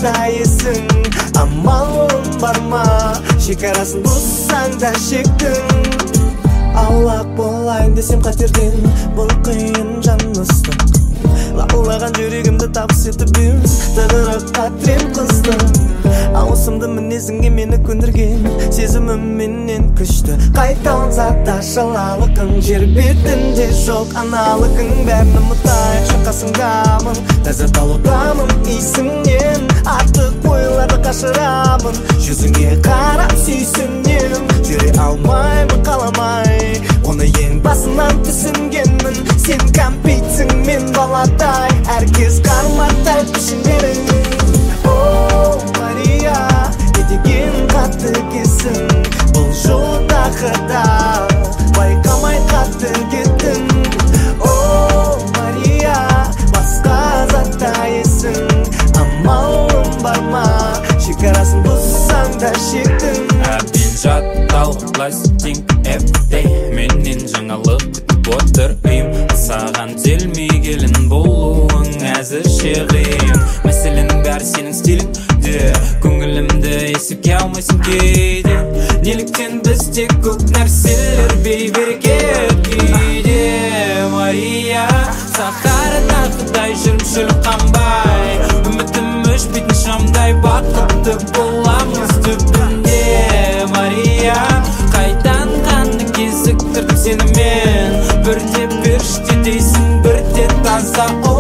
затайсың. Амалың бар ма, шекарасын бұзсаң да шектің. Аулақ болайын десем қатерден, бұл қиын жан ыстық. Лаулаған жүрегімді табыс етіп ем, тығырыққа тірем қыздың. Ауысымды мінезіңе мені көндірген, сезімім менен күшті. Қайталанса да шалалықың, жер бетінде жоқ аналығың. Бәрін ұмытайықшы қасыңдамын, ләззат алудамын иісіңнен. Артық ойларды қашырамын, жүзіңе қарап сүйсінем. Жүре алмаймын қаламай, оны ең басынан түсінгенмін. Сен кәмпитсің, мен баладай, әркез қармақтай пішіндерің. О, Мария, не деген қатты кесің, бұл жолдағы да байқамай қатты кеттің. О, Мария, басқа затайсың. Амалың бар ма, шекарасын бұзсаң да шектің. Әбден жатталғылайсың everyday, менен жаңалық күтіп отыр үйім. Саған телмей келін болуың әзірше қиын. Мәселенің бәрі сенің стиліңде, көңілімді есепке алмайсың кейде. Неліктен бізде көп нәрселер бейберекет күйде. Мария, сахарадағыдай жүрмшілік қанбай, үмітім өшпейтін шамдай бақытты боламыз түбінде. Мария, қайдан қанды кезіктірдім сені мен, бірде періште дейсің, бірде таза.